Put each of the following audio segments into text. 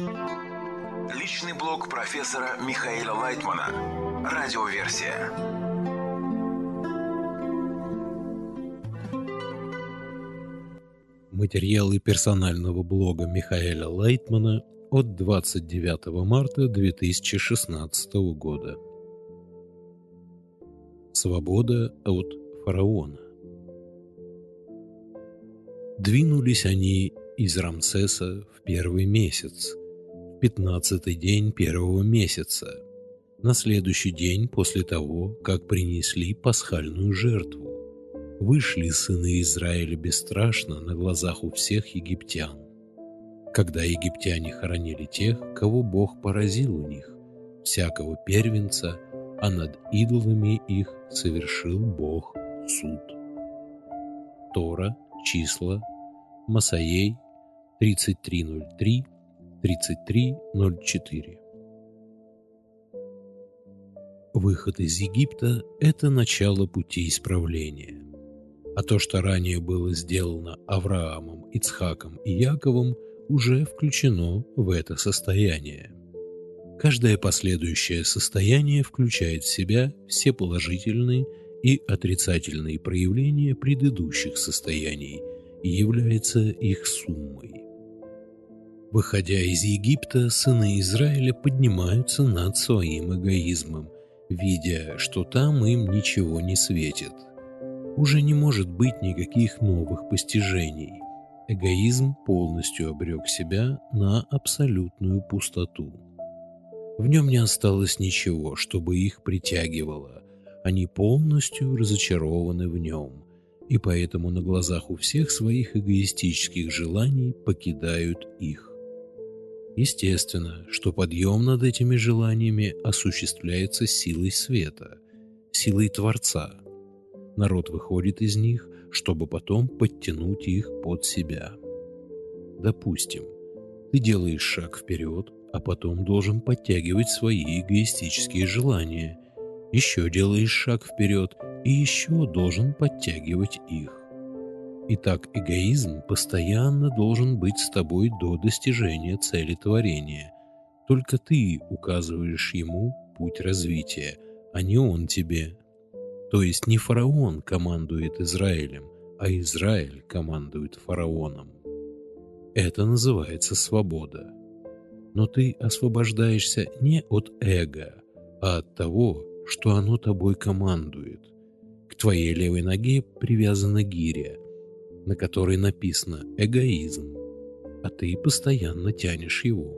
Личный блог профессора Михаэля Лайтмана. Радиоверсия. Материалы персонального блога Михаэля Лайтмана от 29 марта 2016 года. Свобода от фараона. Двинулись они из Рамсеса в первый месяц, в 15-й день первого месяца, на следующий день после того, как принесли пасхальную жертву. Вышли сыны Израиля бесстрашно на глазах у всех египтян. Когда египтяне хоронили тех, кого Бог поразил у них, всякого первенца, а над идолами их совершил Бог суд. Тора, числа, Масаей, 33:03, 33:04. Выход из Египта – это начало пути исправления. А то, что ранее было сделано Авраамом, Ицхаком и Яковом, уже включено в это состояние. Каждое последующее состояние включает в себя все положительные и отрицательные проявления предыдущих состояний и является их суммой. Выходя из Египта, сыны Израиля поднимаются над своим эгоизмом, видя, что там им ничего не светит. Уже не может быть никаких новых постижений. Эгоизм полностью обрек себя на абсолютную пустоту. В нем не осталось ничего, чтобы их притягивало. Они полностью разочарованы в нем, и поэтому на глазах у всех своих эгоистических желаний покидают их. Естественно, что подъем над этими желаниями осуществляется силой света, силой Творца. Народ выходит из них, чтобы потом подтянуть их под себя. Допустим, ты делаешь шаг вперед, а потом должен подтягивать свои эгоистические желания. Еще делаешь шаг вперед и еще должен подтягивать их. Итак, эгоизм постоянно должен быть с тобой до достижения цели творения. Только ты указываешь ему путь развития, а не он тебе. То есть не фараон командует Израилем, а Израиль командует фараоном. Это называется свобода. Но ты освобождаешься не от эго, а от того, что оно тобой командует. К твоей левой ноге привязана гиря, на которой написано «эгоизм», а ты постоянно тянешь его.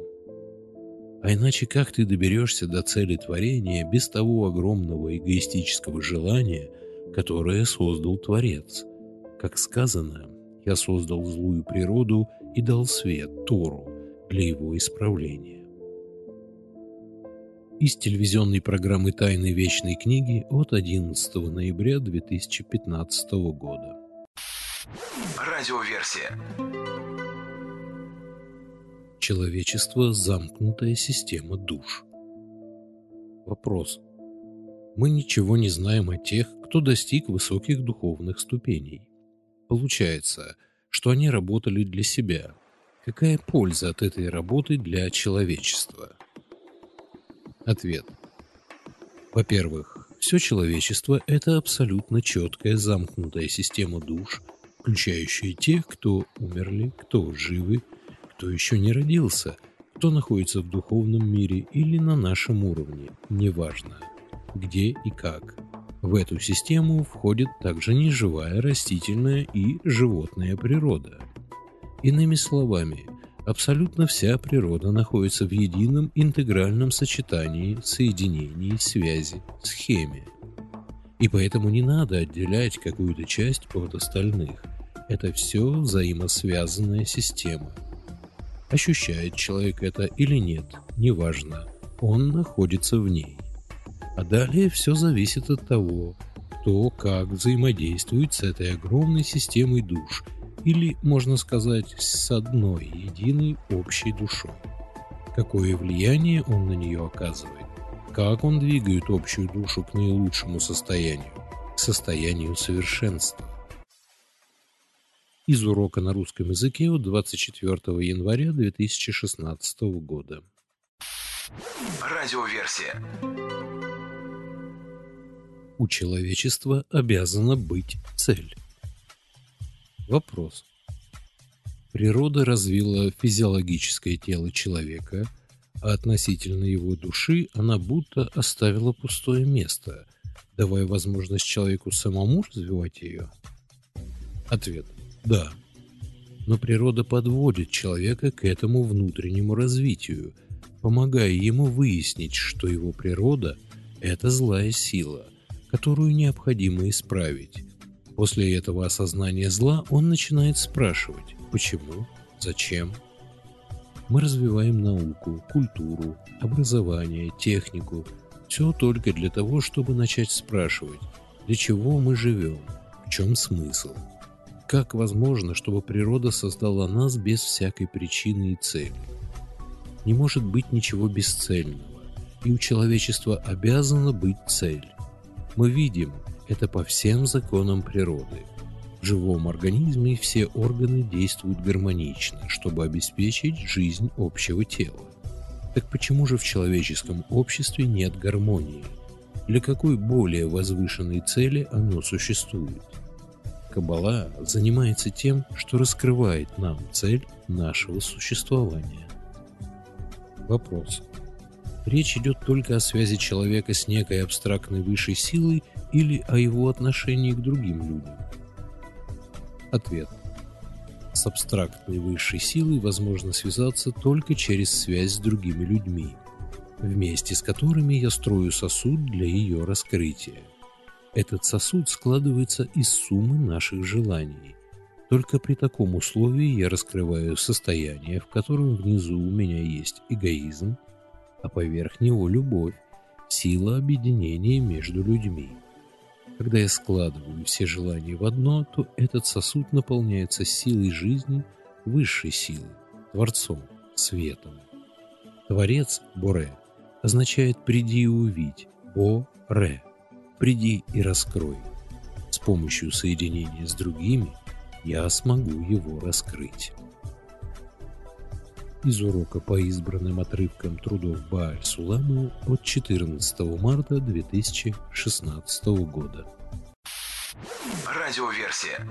А иначе как ты доберешься до цели творения без того огромного эгоистического желания, которое создал Творец? Как сказано, «Я создал злую природу и дал свет, Тору, для его исправления». Из телевизионной программы «Тайны Вечной книги» от 11 ноября 2015 года. Радиоверсия. Человечество – замкнутая система душ. Вопрос. Мы ничего не знаем о тех, кто достиг высоких духовных ступеней. Получается, что они работали для себя. Какая польза от этой работы для человечества? Ответ. Во-первых, все человечество – это абсолютно четкая замкнутая система душ, включающая тех, кто умерли, кто живы, кто еще не родился, кто находится в духовном мире или на нашем уровне, неважно, где и как. В эту систему входит также неживая растительная и животная природа. Иными словами, абсолютно вся природа находится в едином интегральном сочетании, соединении, связи, схеме. И поэтому не надо отделять какую-то часть от остальных. Это все взаимосвязанная система. Ощущает человек это или нет, неважно, он находится в ней. А далее все зависит от того, кто как взаимодействует с этой огромной системой душ, или, можно сказать, с одной единой общей душой. Какое влияние он на нее оказывает, как он двигает общую душу к наилучшему состоянию, к состоянию совершенства. Из урока на русском языке от 24 января 2016 года. Радиоверсия. У человечества обязана быть цель. Вопрос. Природа развила физиологическое тело человека, а относительно его души она будто оставила пустое место, давая возможность человеку самому развивать ее? Ответ. Да. Но природа подводит человека к этому внутреннему развитию, помогая ему выяснить, что его природа – это злая сила, которую необходимо исправить. После этого осознания зла он начинает спрашивать, почему, зачем. Мы развиваем науку, культуру, образование, технику. Все только для того, чтобы начать спрашивать, для чего мы живем, в чем смысл. Как возможно, чтобы природа создала нас без всякой причины и цели? Не может быть ничего бесцельного, и у человечества обязана быть цель. Мы видим это по всем законам природы. В живом организме все органы действуют гармонично, чтобы обеспечить жизнь общего тела. Так почему же в человеческом обществе нет гармонии? Для какой более возвышенной цели оно существует? Каббала занимается тем, что раскрывает нам цель нашего существования. Вопрос. Речь идет только о связи человека с некой абстрактной высшей силой или о его отношении к другим людям? Ответ. С абстрактной высшей силой возможно связаться только через связь с другими людьми, вместе с которыми я строю сосуд для ее раскрытия. Этот сосуд складывается из суммы наших желаний. Только при таком условии я раскрываю состояние, в котором внизу у меня есть эгоизм, а поверх него любовь, сила объединения между людьми. Когда я складываю все желания в одно, то этот сосуд наполняется силой жизни, высшей силой, Творцом, Светом. Творец, Боре, означает «приди и увидь», Бо-Ре, «приди и раскрой». С помощью соединения с другими я смогу его раскрыть. Из урока по избранным отрывкам трудов Бааль-Суламы от 14 марта 2016 года. Радиоверсия.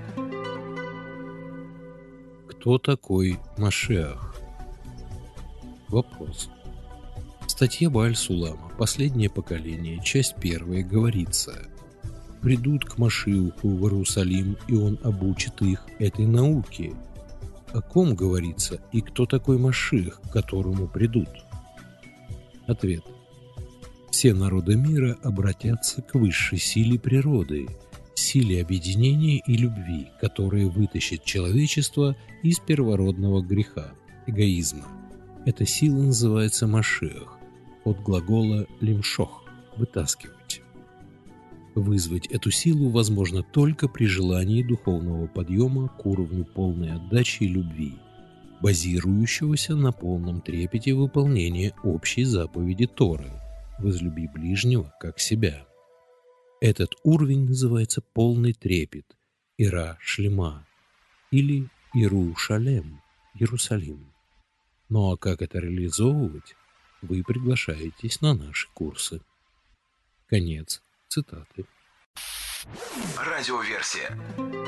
Кто такой Машиах? Вопрос. В статье Бааль-Сулама «Последнее поколение», часть 1, говорится: «Придут к Машиаху в Иерусалим, и он обучит их этой науке». О ком говорится и кто такой Машиах, к которому придут? Ответ. Все народы мира обратятся к высшей силе природы, силе объединения и любви, которая вытащит человечество из первородного греха, эгоизма. Эта сила называется Машиах, от глагола «лимшох» – «вытаскивать». Вызвать эту силу возможно только при желании духовного подъема к уровню полной отдачи и любви, базирующегося на полном трепете выполнения общей заповеди Торы «Возлюби ближнего, как себя». Этот уровень называется полный трепет, Ира Шлема, или Иру Шалем, Иерусалим. Ну а как это реализовывать, вы приглашаетесь на наши курсы. Конец цитаты. Радиоверсия.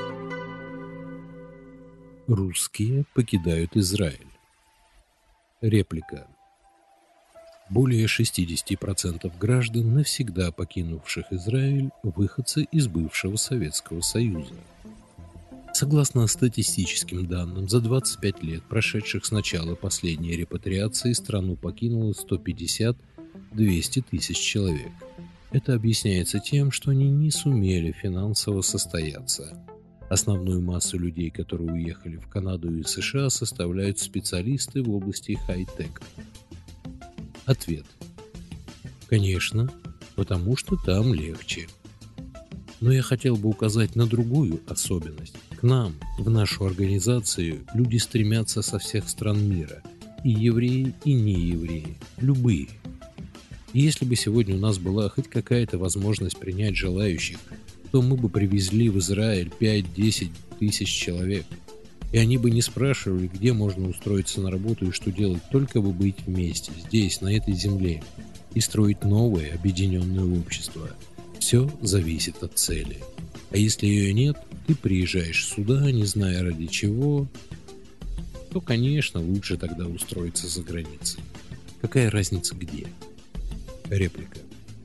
Русские покидают Израиль. Реплика. Более 60% граждан, навсегда покинувших Израиль, выходцы из бывшего Советского Союза. Согласно статистическим данным, за 25 лет, прошедших с начала последней репатриации, страну покинуло 150-200 тысяч человек. Это объясняется тем, что они не сумели финансово состояться. Основную массу людей, которые уехали в Канаду и США, составляют специалисты в области хай-тека. Ответ. Конечно, потому что там легче. Но я хотел бы указать на другую особенность. К нам, в нашу организацию, люди стремятся со всех стран мира. И евреи, и неевреи. Любые. И если бы сегодня у нас была хоть какая-то возможность принять желающих, то мы бы привезли в Израиль 5-10 тысяч человек. И они бы не спрашивали, где можно устроиться на работу и что делать, только бы быть вместе, здесь, на этой земле, и строить новое объединенное общество. Все зависит от цели. А если ее нет, ты приезжаешь сюда, не зная ради чего, то, конечно, лучше тогда устроиться за границей. Какая разница где? Реплика.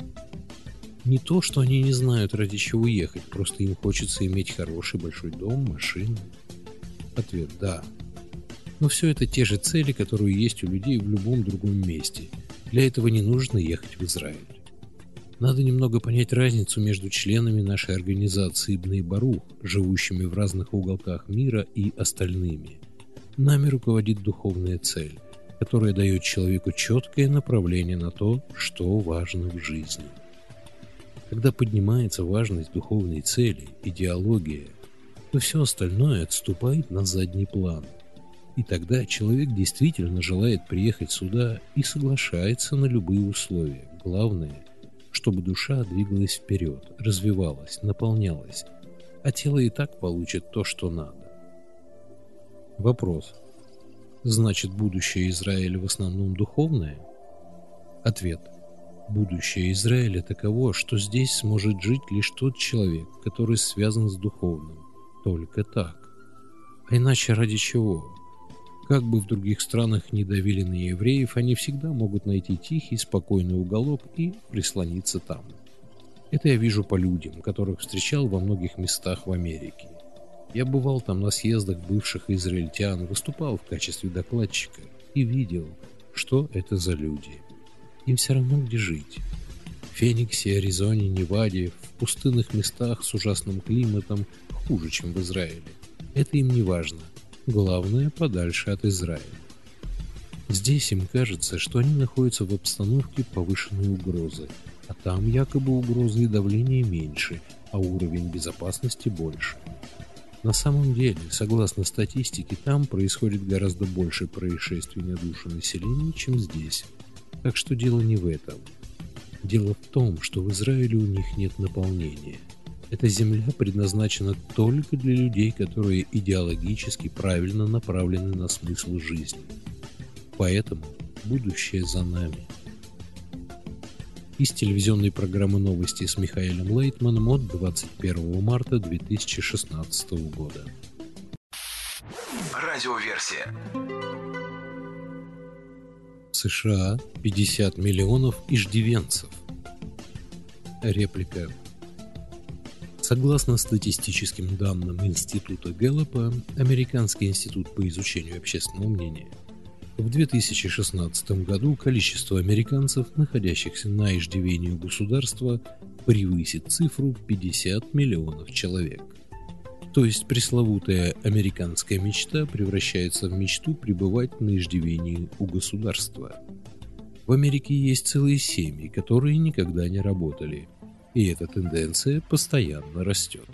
Не то, что они не знают, ради чего ехать, просто им хочется иметь хороший большой дом, машину. Ответ – да. Но все это те же цели, которые есть у людей в любом другом месте. Для этого не нужно ехать в Израиль. Надо немного понять разницу между членами нашей организации Бней Барух, живущими в разных уголках мира, и остальными. Нами руководит духовная цель, которая дает человеку четкое направление на то, что важно в жизни. Когда поднимается важность духовной цели, идеология, то все остальное отступает на задний план. И тогда человек действительно желает приехать сюда и соглашается на любые условия. Главное, чтобы душа двигалась вперед, развивалась, наполнялась, а тело и так получит то, что надо. Вопрос. Значит, будущее Израиля в основном духовное? Ответ. Будущее Израиля таково, что здесь сможет жить лишь тот человек, который связан с духовным. Только так. А иначе ради чего? Как бы в других странах ни давили на евреев, они всегда могут найти тихий, спокойный уголок и прислониться там. Это я вижу по людям, которых встречал во многих местах в Америке. Я бывал там на съездах бывших израильтян, выступал в качестве докладчика и видел, что это за люди. Им все равно где жить. В Фениксе, Аризоне, Неваде, в пустынных местах с ужасным климатом хуже, чем в Израиле. Это им не важно. Главное, подальше от Израиля. Здесь им кажется, что они находятся в обстановке повышенной угрозы, а там якобы угрозы и давление меньше, а уровень безопасности больше. На самом деле, согласно статистике, там происходит гораздо больше происшествий на душу населения, чем здесь. Так что дело не в этом. Дело в том, что в Израиле у них нет наполнения. Эта земля предназначена только для людей, которые идеологически правильно направлены на смысл жизни. Поэтому будущее за нами. Из телевизионной программы «Новости» с Михаилом Лейтманом от 21 марта 2016 года. Радиоверсия. В США 50 миллионов иждивенцев. Реплика. Согласно статистическим данным Института Гэллопа, Американский институт по изучению общественного мнения, в 2016 году количество американцев, находящихся на иждивении у государства, превысит цифру 50 миллионов человек. То есть пресловутая американская мечта превращается в мечту пребывать на иждивении у государства. В Америке есть целые семьи, которые никогда не работали, и эта тенденция постоянно растет.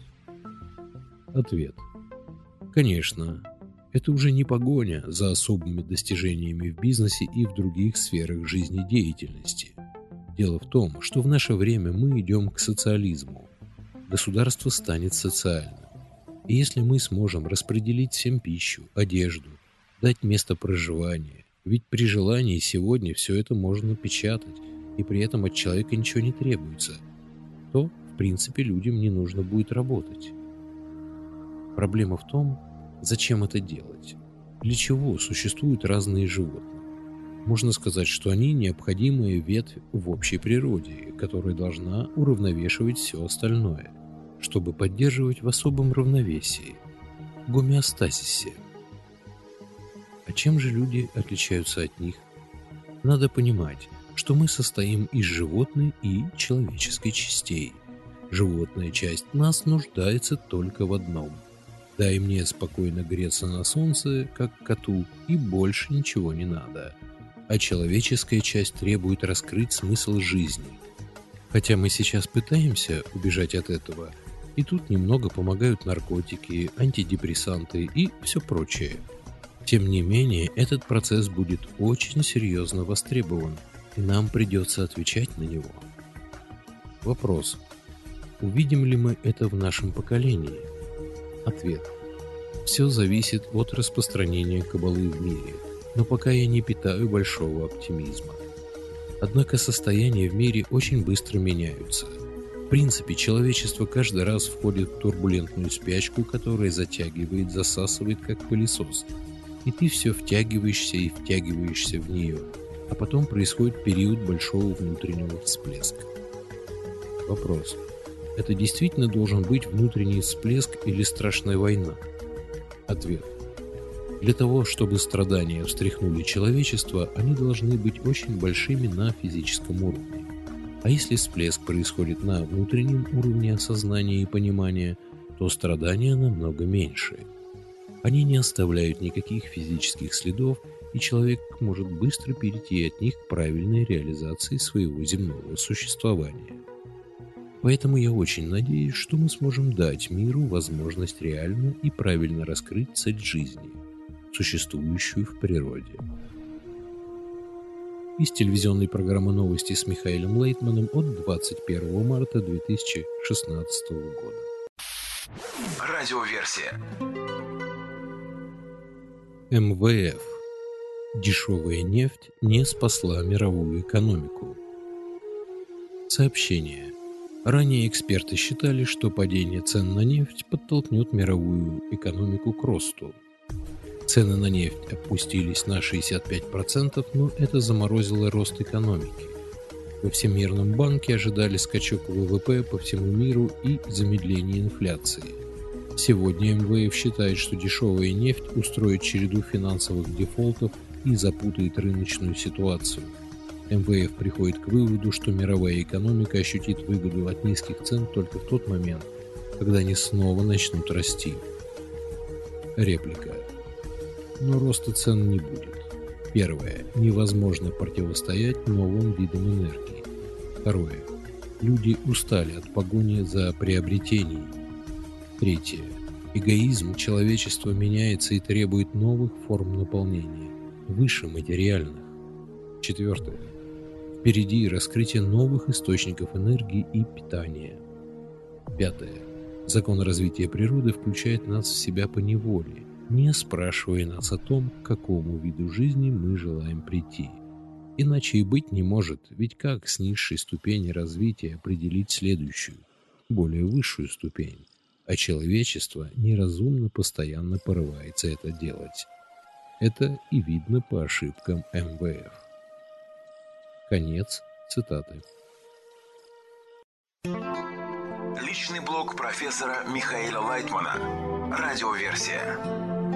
Ответ. Конечно, это уже не погоня за особыми достижениями в бизнесе и в других сферах жизнедеятельности. Дело в том, что в наше время мы идем к социализму. Государство станет социальным. И если мы сможем распределить всем пищу, одежду, дать место проживания, ведь при желании сегодня все это можно напечатать, и при этом от человека ничего не требуется, то, в принципе, людям не нужно будет работать. Проблема в том, зачем это делать? Для чего существуют разные животные? Можно сказать, что они необходимая ветвь в общей природе, которая должна уравновешивать все остальное, чтобы поддерживать в особом равновесии, гомеостазисе. А чем же люди отличаются от них? Надо понимать, что мы состоим из животной и человеческой частей. Животная часть нас нуждается только в одном: дай мне спокойно греться на солнце, как коту, и больше ничего не надо. А человеческая часть требует раскрыть смысл жизни. Хотя мы сейчас пытаемся убежать от этого, и тут немного помогают наркотики, антидепрессанты и все прочее. Тем не менее, этот процесс будет очень серьезно востребован, и нам придется отвечать на него. Вопрос. Увидим ли мы это в нашем поколении? Ответ. Все зависит от распространения каббалы в мире, но пока я не питаю большого оптимизма. Однако состояния в мире очень быстро меняются. В принципе, человечество каждый раз входит в турбулентную спячку, которая затягивает, засасывает, как пылесос. И ты все втягиваешься и втягиваешься в нее, а потом происходит период большого внутреннего всплеска. Вопрос. Это действительно должен быть внутренний всплеск или страшная война? Ответ. Для того, чтобы страдания встряхнули человечество, они должны быть очень большими на физическом уровне. А если всплеск происходит на внутреннем уровне осознания и понимания, то страдания намного меньше. Они не оставляют никаких физических следов, и человек может быстро перейти от них к правильной реализации своего земного существования. Поэтому я очень надеюсь, что мы сможем дать миру возможность реально и правильно раскрыть цель жизни, существующую в природе. Из телевизионной программы «Новости» с Михаилом Лейтманом от 21 марта 2016 года. Радиоверсия. МВФ. Дешевая нефть не спасла мировую экономику. Сообщение. Ранее эксперты считали, что падение цен на нефть подтолкнет мировую экономику к росту. Цены на нефть опустились на 65%, но это заморозило рост экономики. Во Всемирном банке ожидали скачок ВВП по всему миру и замедление инфляции. Сегодня МВФ считает, что дешевая нефть устроит череду финансовых дефолтов и запутает рыночную ситуацию. МВФ приходит к выводу, что мировая экономика ощутит выгоду от низких цен только в тот момент, когда они снова начнут расти. Реплика. Но роста цен не будет. Первое. Невозможно противостоять новым видам энергии. Второе. Люди устали от погони за приобретениями. Третье. Эгоизм человечества меняется и требует новых форм наполнения, выше материальных. Четвертое. Впереди раскрытие новых источников энергии и питания. Пятое. Закон развития природы включает нас в себя поневоле, не спрашивая нас о том, к какому виду жизни мы желаем прийти. Иначе и быть не может, ведь как с низшей ступени развития определить следующую, более высшую ступень? А человечество неразумно постоянно порывается это делать. Это и видно по ошибкам МВФ. Конец цитаты. Личный блог профессора Михаила Лейтмана. Радиоверсия.